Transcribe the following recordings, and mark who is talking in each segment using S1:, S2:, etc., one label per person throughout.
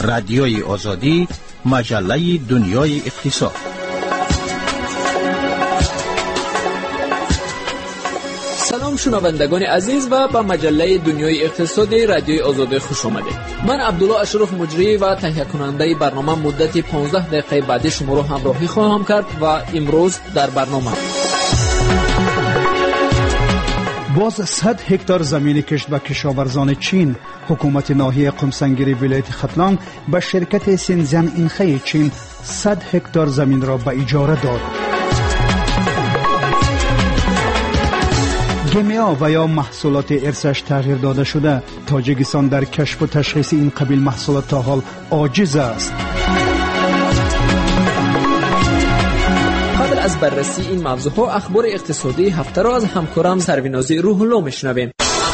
S1: رادیوی آزادی، مجله دنیای اقتصاد.
S2: سلام شنوندگان عزیز و به مجله دنیای اقتصادی رادیوی آزادی خوش آمدید. من عبدالله اشرف مجری و تهیه کننده برنامه مدت 15 دقیقه بعد شما را همراهی خواهم کرد و امروز در برنامه
S3: باز 100 هکتار زمین کشت و کشاورزان چین، حکومت ناحیه قمسنگیری ولایت ختلان به شرکت سینزیان اینخی چین 100 هکتار زمین را به اجاره داد. گمیا و یا محصولات ارثش تغییر داده شده. تاجیکستان در کشف و تشخیص این قبیل محصولات تا حال عاجز است.
S2: قبل از بررسی این موضوعها اخبار اقتصادی هفته را از همکارم سروینازی روح الله میشنویم.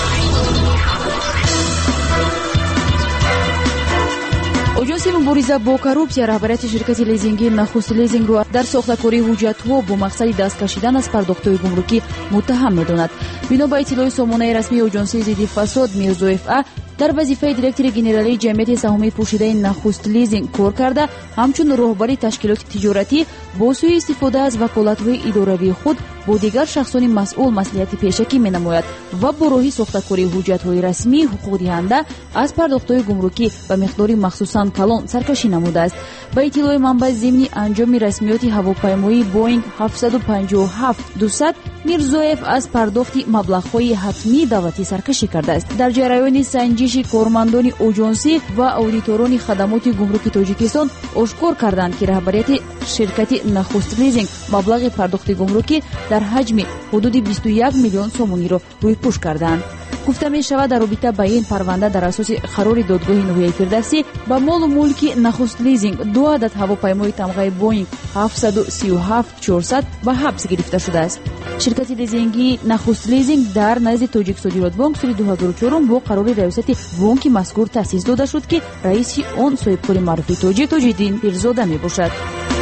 S4: اجنسی مبارزه با коррупсия رهبریت شرکت لیزینگی نخست لیزینگ را در ساختکاری حجت‌ها با مقصد دست کشیدن از پرداخت‌های گمرکی متهم می‌داند. بنا به اطلاع سامانه رسمی اجنسی ضد فساد میرزویف در وظیفه دیرکتور گنرالی جمعیت سهامی پوشیده نخست لیزینگ کار کرده، همچون راهبری تشکیلات تجارتی با سوی استفاده از وکالت‌های اداروی خود با دیگر شخصان مسئول مصلحت پیشکی می‌نماید و با راه ساختکاری حجت‌های رسمی حقوق دهنده از پرداخت‌های گمرکی و مقداری مخصوصاً کلان سرکشی نموده است. با اطلاع منبع ضمن انجام رسمیات هواپیمایی بوینگ 757-200 میرزویف از پرداخت مبلغ‌های حتمی دولتی سرکشی کرده است. در جریان سنجش کارمندان اجنسی و اودیتوران خدمات گمرک تاجیکستان اشکار کردند که رهبریت شرکت نخست لیزینگ مبلغ پرداخت گمرکی در حجم حدود 21 میلیون سومونی را روی پوش کردند. گفته می شود در رابطه با این پرونده در اساس قرار دادگاه نهایی فردوسی با مال و ملک نخست لیزینگ 2 عدد هواپیمای تمغه بوینگ 737-400 به حبس گرفته شده است. شرکت لیزینگی نخست لیزینگ در نزد تاجیک صادرات بانک سال 2004 با قرار ریاست بانک مذکور تأسیس داده شد که رئیس آن صاحبکار معروف تاج‌الدین پیرزاده می باشد.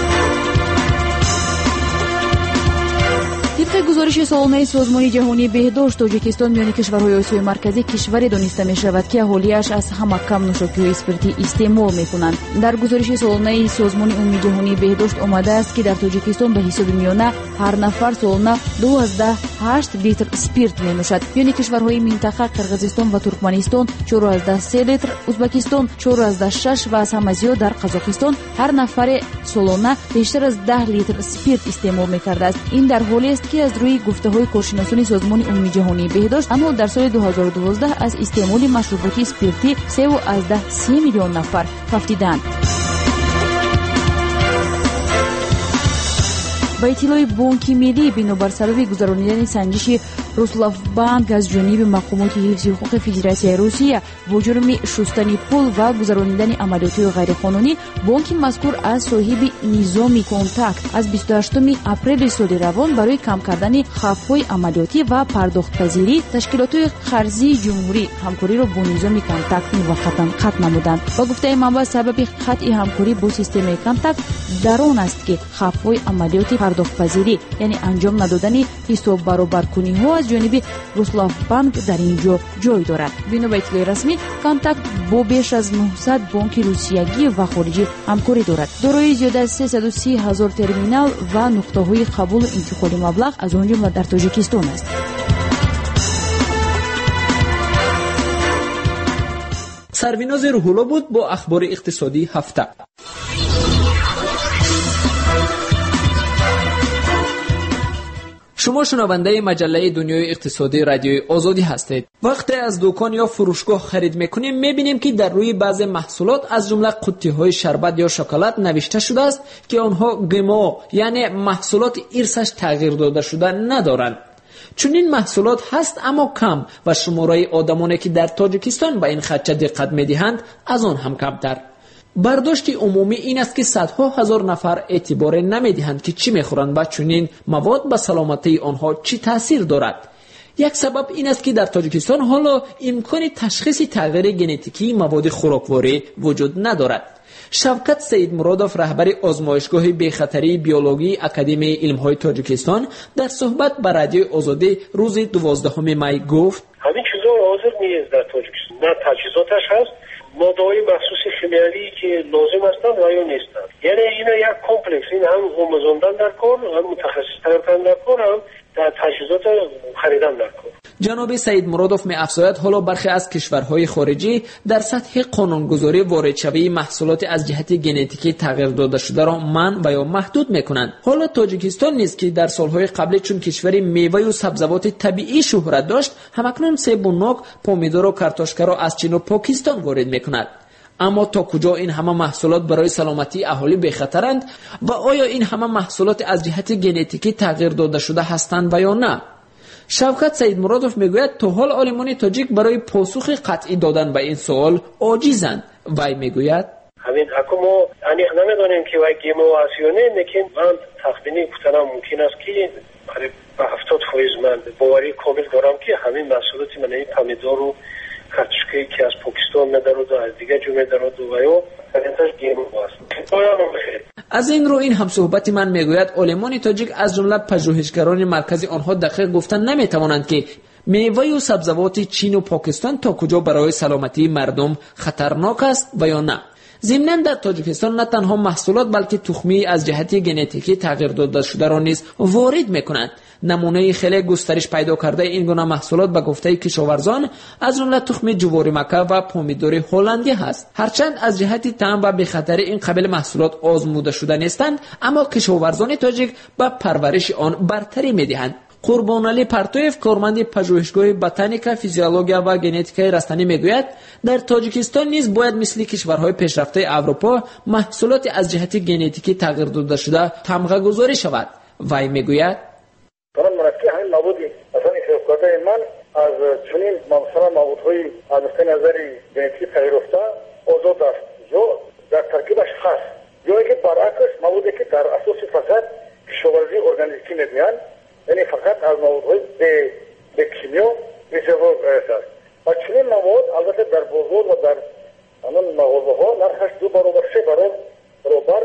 S4: طبق گزارش سالانه سازمان جهانی بهداشت، تاجیکستان میان کشورهای آسیای مرکزی کشوری دانسته می شود که اهالیش از همه کم نوشاکی‌های اسپریتی استعمال می کنند. در گزارش سالانه سازمان عمومی جهانی بهداشت آمده است که در تاجیکستان به حساب میانه هر نفر سالانه 12.8 لیتر اسپریت می نوشد. میان کشورهای منطقه قرقیزستان و ترکمنستان 4.3 لیتر، ازبکستان 4.6 و از همه زیاد در قزاقستان هر نفر سالانه بیشتر از 10 لیتر اسپریت استعمال می کرده است. این در حالی است که از روی گفته‌های کارشناسان سازمان عمومی جهانی بهداشت اما در سال 2012 از استعمال مشروبات اسپریتی 3 میلیون نفر خفتیدند. با اطلاع بانک ملی بنابر سبب گذرانیدن سنجش روسلافبانک از جانب مقامات حفظ حقوق فدراسیون روسیه با جرم شستن پول و گذرانیدن عملیات غیرقانونی، بانک مذکور از صاحب نظام کانتاکت از 28 اپریل سال روان برای کم کردن خف‌های عملیاتی و پرداخت پذیری تشکیلات قرضی جمهوری همکاری را با نظام کانتاکت موقتا قطع نمودند. با گفته منبع سبب قطع همکاری با سیستم کانتاکت در آن است که خف‌های عملیاتی پرداخت پذیری یعنی انجام ندادن حساب برابرکنی ها از جانب روسلافبانک در اینجا جای دارد. بنا به اطلاع رسمی کانتاکت با بیش از 900 بانک روسیایی و خارجی همکاری دارد. دارای زیاده از 330,000 ترمینال و نقطه های قبول انتقال مبلغ از آن جمله در تاجیکستان است.
S2: سرویناز روح الله بود با اخبار اقتصادی هفته. شما شنونده مجله دنیای اقتصادی رادیوی آزادی هستید. وقتی از دکان یا فروشگاه خرید میکنیم میبینیم که در روی بعضی محصولات از جمله قطعه‌های شربت یا شکلات نوشته شده است که آنها گمو یعنی محصولات ارثش تغییر داده شده ندارند. چون این محصولات هست اما کم و شماره آدمانی که در تاجیکستان به این خدشه دقت میدهند از آن هم کمتر. برداشت عمومی این است که صدها هزار نفر اعتبار نمیدهند که چی میخورند و چنین مواد به سلامتی آنها چی تاثیر دارد. یک سبب این است که در تاجیکستان حالا امکان تشخیص تغییر ژنتیکی مواد خوراکواری وجود ندارد. شوکت سید مرادوف رهبر آزمایشگاه بیخطری بیولوژی اکادمی علم‌های تاجیکستان در صحبت با رادیو آزادی روز 12 می گفت
S5: همین چیزا حال حاضر نیست در تاجیکستان. نه تجهیزاتش هست، ماده‌های مخصوص شیمیایی که لازم هستند و یا نیستند. یعنی اینا یک کمپلکس، این هم آموزاندن در کار، هم متخصص کردن در کار، هم در تجهیزات خریدن در کار.
S2: جناب سعید مرادوف می افزاید حالا برخی از کشورهای خارجی در سطح قانونگذاری واردشوی محصولات از جهت ژنتیکی تغییر داده شده را منع و یا محدود میکنند. حالا تاجیکستان نیز که در سالهای قبل چون کشوری میوه و سبزیجات طبیعی شهرت داشت، همکنون سیب و نوک، پومیدور و کارتوشکا را از چین و پاکستان وارد میکند. اما تا کجا این همه محصولات برای سلامتی اهالی بخطرند و آیا این همه محصولات از جهت ژنتیکی تغییر داده شده هستند و یا نه؟ شوکت سعید مرادوف میگوید تا حال عالمان تاجیک برای پاسخ قطعی دادن به این سوال عاجزند. وی میگوید
S5: همین حکومو نمیدونیم که وای گیمو آسیونه، لیکن من تخمینی کتنم ممکن است که قریب به 70% من باوری کامل دارم که همین محصولات من این پامیدور و کارتوشکایی که از پاکستان می‌دارد و از دیگه جو می‌دارد و یا پرنتاج گیمو است.
S2: از این رو این هم صحبت من میگوید عالمان تاجیک از جمله پژوهشگران مرکزی آنها دقیق گفتن نمیتوانند که میوه و سبزیجات چین و پاکستان تا کجا برای سلامتی مردم خطرناک است و یا نه. ضمناً در تاجیکستان نه تنها محصولات بلکه تخمی از جهت ژنتیکی تغییر داده شده را نیز وارد میکنند. نمونه خیلی گسترش پیدا کرده این گونه محصولات به گفته کشاورزان از جمله تخم جواری مکه و پومیدور هلندی هست. هرچند از جهت طعم و بخطر این قبیل محصولات آزموده شده نیستند، اما کشاورزان تاجیک به پرورش آن برتری میدهند. قربانعلی پرتویف، کارمند پژوهشگاه بوتانیکا، فیزیولوژیا و ژنتیکای رستنی میگوید در تاجیکستان نیز باید مثل کشورهای پیشرفته اروپا محصولات از جهت ژنتیکی تغییر داده شده تمغه گذاری شود. وی میگوید
S6: من مرکه همین نبودی اصلا احساسات من از چنین مثلا موادهای از نظری ژنتیکی تغییر یافته آزاد است یا در ترکیبش هست یا اینکه برعکس موادی که در اساس فقط کشاورزی ارگانیکی میگن، یعنی فقط از موادهای به کیمیا استفاده است. و چنین مواد البته در بازار و در آن مغازه‌ها نرخش 2 برابر 3 برابر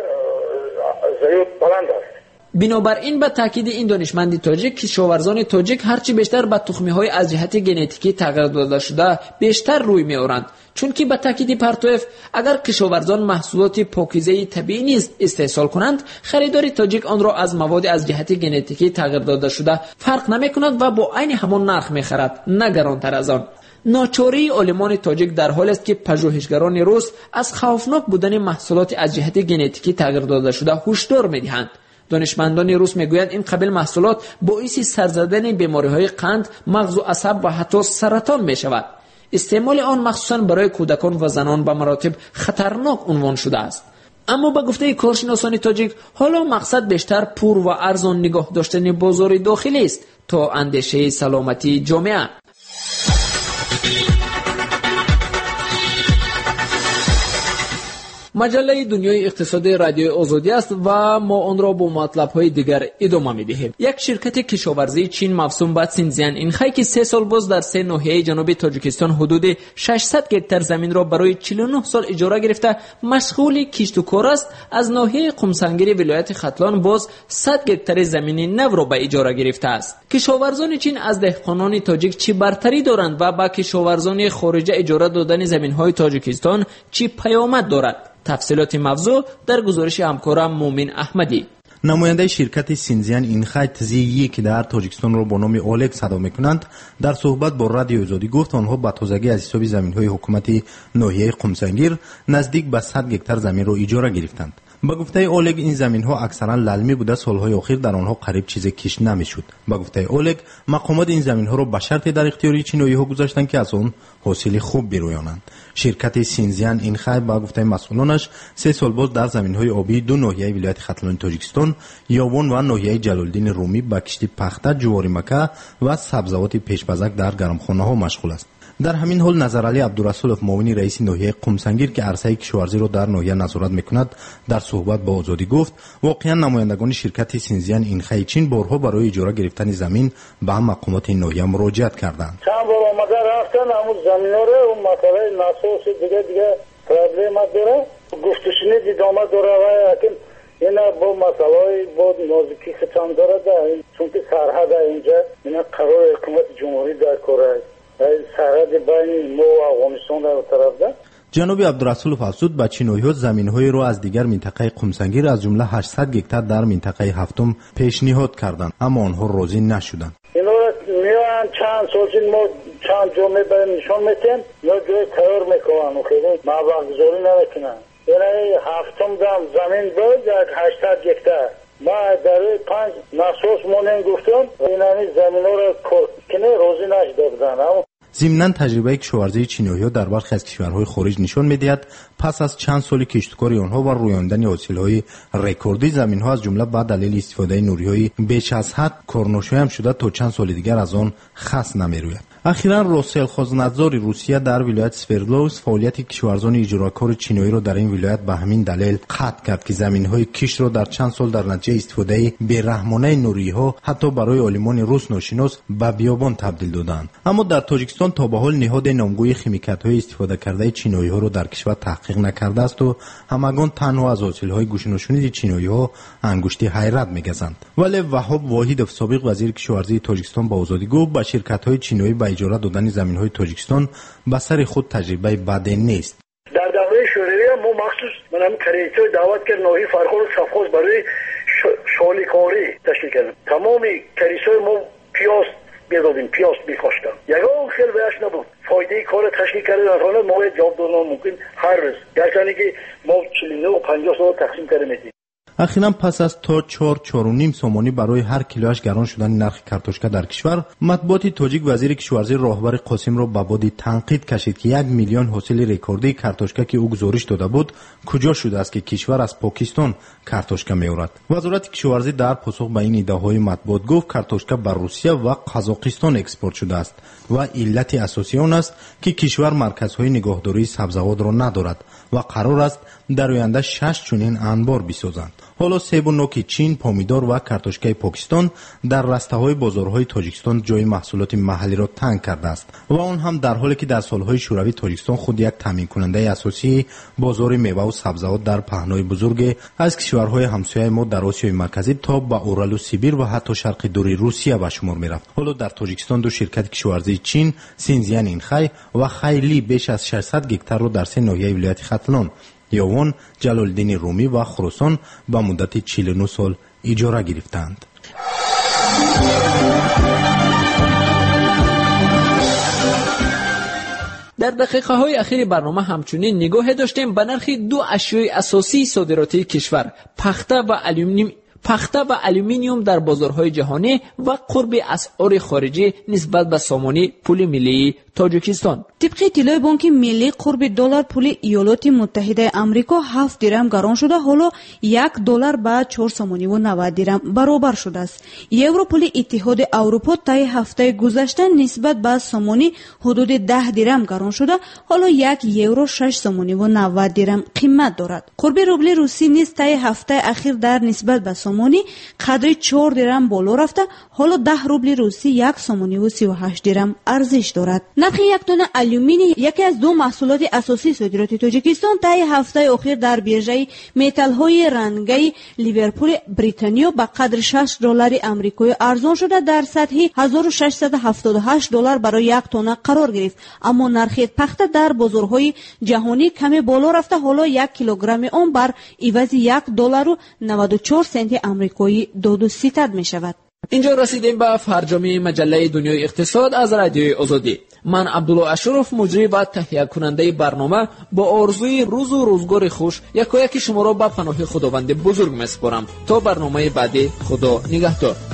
S6: زیاد بلند است.
S2: بنابراین به تاکید این دانشمند تاجیک، کشاورزان تاجیک هرچی بیشتر به تخمی‌های از جهت ژنتیکی تغییر داده شده بیشتر روی می‌آورند، چون که به تاکید پرتویف اگر کشاورزان محصولات پاکیزه طبیعی نیست استحصال کنند، خریدار تاجیک آن را از مواد از جهت ژنتیکی تغییر داده شده فرق نمی‌کند و با عین همان نرخ می‌خرد، نه گرانتر از آن. ناچاری عالمان تاجیک در حال است که پژوهشگران روس از خوفناک بودن محصولات از جهت ژنتیکی تغییر داده شده هشدار می‌دهند. دانشمندان روس میگویند این قبیل محصولات باعث سرزدن بیماری‌های قند، مغز و عصب و حتی سرطان می‌شود. استعمال آن مخصوصاً برای کودکان و زنان به مراتب خطرناک عنوان شده است. اما به گفته کارشناسان تاجیک حالا مقصد بیشتر پور و ارزان نگاه داشتن بازار داخلی است تا اندیشه سلامتی جامعه. مجله دنیای اقتصادی رادیو آزادی است و ما آن را با مطلب‌های دیگر ادامه می‌دهیم. یک شرکت کشاورزی چین موسوم به سینزیان اینخای که 3 سال باز در 3 ناحیه جنوبی تاجیکستان حدود 600 هکتار زمین را برای 49 سال اجاره گرفته مشغول کشت و کار است، از ناحیه قمسنگیر ولایت ختلان باز 100 هکتار زمین نو را به اجاره گرفته است. کشاورزان چین از دهقانان تاجیک چه برتری دارند و با کشاورزان خارجی اجاره دادن زمین‌های تاجیکستان چه پیامد دارد؟ تفصیلات موضوع در گزارش همکارم مومن احمدی.
S7: نماینده شرکت سینزیان اینخای تزیه‌ای که در تاجیکستان را با نام اولگ صدا می‌کنند در صحبت با رادیو آزادی گفت آنها با تازگی از حساب زمین‌های حکومت ناحیه قمسنگیر نزدیک به 100 هکتار زمین را اجاره گرفتند. با گفته اولگ این زمین‌ها اکثرا للمی بوده، سال‌های اخیر در آنها قریب چیزی کشت نمی‌شد. با گفته اولگ مقامات این زمین‌ها را به شرط در اختیار چینی‌ها گذاشتند که از آن حاصل خوب بیرویانند. شرکت سینزیان اینخای با گفته مسئولانش 3 سال باز در زمین‌های آبی 2 ناحیه ولایت ختلان تاجیکستان، یاون و ناحیه جلالدین رومی با کشت پخته، جواری مکه و سبزیجات پیش‌بزک در گرمخانه‌ها مشغول است. در همین حال نظرعلی عبدالرسولف معاون رئیس ناحیه قمسنگیر که عرصه کشاورزی را در ناحیه نظارت می‌کند در صحبت با آزادی گفت واقعا نمایندگان شرکت سینزیان اینخای چین بارها برای اجاره گرفتن زمین به مقامات این ناحیه مراجعت کردند.
S6: چند بار آمده رفتن همون زمینا رو اون مسئله ناسوس دیگه پرابلم داره، گفتشونی دیدامه داره و یکم اینا با مسئله با نازکی خطان داره چون که سرحد اینجا اینا قرار حکومت جمهوری در کاره سرحد بین ما و افغانستان در طرف ده.
S7: جناب عبدالرسول افزود به چینوی‌ها زمین‌های را از دیگر منطقه قمسنگیر از جمله 800 هکتار در منطقه هفتم پیشنهاد کردند، اما آنها راضی نشدند.
S6: اینا میان چند سال ما چند جمعه به نشان میتیم یا جای تیار میکنن خیلی مبلغ گذاری نمیکنن. یعنی هفتم دم زمین بود یک 800 هکتار. ما در 5 ناسوس مونن گفتم اینانی زمین ها را کنه راضی نشده بودن.
S7: ضمناً تجربه کشاورزی چینوی‌ها در برخی از کشورهای خارج نشان می‌دهد پس از چند سال کشتکاری آنها و رویاندن حاصل‌های رکوردی زمین‌ها از جمله به دلیل استفاده نوری‌های بیش از حد کارنشین هم شده تا چند سال دیگر از آن خس نمی‌روید. اخیراً روسلخوزنادزور روسیه در ولایت سوردلوسک فعالیت کشاورزان اجراکار چینویی را در این ولایت به همین دلیل قطع کرد که زمین‌های کشت را در چند سال در نتیجه استفاده بی‌رحمانه نوری‌ها حتی برای عالمان روس ناشناس به بیابان تبدیل دادند. اما در تاجیکستان تا به حال نهاد نامگوی خیمیکات‌های استفاده کرده چینوی‌ها را در کشور تحقیق نکرده است و همگان تنها از حاصل‌های گوشه‌نشینی چینوی‌ها انگشتی حیرت می‌گزند. ولی وهاب واحدов سابق وزیر کشاورزی تاجیکستان با آزادی گفت به شرکت‌های چینویی به اجاره دادن زمین‌های تاجیکستان به سر خود تجربه بدی نیست.
S6: در دوره شوروی ما مخصوص منم کریتو دعوت کرد نوحی فرخور سفخوز برای شالیکاری تشکیل کردم. تمام کریسای ما پیاز بیادیم، پیاز بیخواستم. یکان خیلی بهش نبود. فایده کار تشکیل کردن آنها ما جواب دادن ممکن هر روز. گرچه که ما 49 و 50 سال تقسیم کرده میدیم.
S7: اخیراً پس از تا 4.5 سومانی برای هر کیلوش گران شدن نرخ کارتوشکا در کشور، مطبوعات تاجیک وزیر کشاورزی راهبر قاسم را به بادی تنقید کشید که 1 میلیون حاصل رکوردی کارتوشکا که او گزارش داده بود کجا شده است که کشور از پاکستان کارتوشکا می‌آورد. وزارت کشاورزی در پاسخ به این ادعاهای مطبوعات گفت کارتوشکا به روسیه و قزاقستان اکسپورت شده است و علت اساسی آن است که کشور مرکزهای نگهداری سبزیجات را ندارد و قرار است در آینده 6 چنین انبار بسازند. حالا سیب و نوک چین، پامیدار و کارتوشکای پاکستان در رسته‌های بازارهای تاجیکستان جای محصولات محلی را تنگ کرده است و آن هم در حالی که در سالهای شوروی تاجیکستان خود یک تامین کننده اساسی بازار میوه و سبزیجات در پهنای بزرگ از کشورهای همسایه ما در آسیای مرکزی تا به اورال و سیبیر و حتی شرق دوری روسیه به شمار می‌رفت. حالا در تاجیکستان دو شرکت کشاورزی چین، سینزیان اینخای و خیلی بیش از 600 هکتار را در سه ناحیه ولایت ختلان، یوان، جلالالدین رومی و خراسان به مدت 49 سال اجاره گرفتند.
S2: در دقیقه های اخیر برنامه همچنین نگاه داشتیم به نرخ دو اشیای اساسی صادراتی کشور، پخته و الومینیوم در بازارهای جهانی و قرب اسعار خارجی نسبت به سامانه پول ملی تاجیکستان.
S4: طبق اطلاع بانک ملی قرب دلار پول ایالات متحده آمریکا 7 درم گران شده، حالا $1 به 4.90 درم برابر شده است. یورو پول اتحاد اروپا طی هفته گذشته نسبت به سامانه حدود 10 درم گران شده، حالا €1 6.90 درم قیمت دارد. قرب روبل روسی نیز طی هفته اخیر در نسبت به سامانه قدر 4 درم بالا رفته، حالا 10 روبل روسی 1.38 درم ارزش دارد. نرخ یک تن الومینی، یکی از دو محصولات اساسی صادرات تاجیکستان، طی هفته اخیر در بیرژه متال‌های رنگی لیورپول بریتانیا به قدر $6 آمریکایی ارزان شده در سطح $1678 برای یک تن قرار گرفت، اما نرخ پخته در بازارهای جهانی کمی بالا رفته، حالا 1 کیلوگرم آن بر عوض $1.94 آمریکایی داد و ستد می شود.
S2: اینجا رسیدیم به فرجام مجله دنیای اقتصاد از رادیوی آزادی. من عبدالله اشرف مجری و تهیه کننده برنامه با آرزوی روز و روزگار خوش یکایک شما را به پناه خداوند بزرگ میسپارم. تا برنامه بعدی، خدا نگهدار.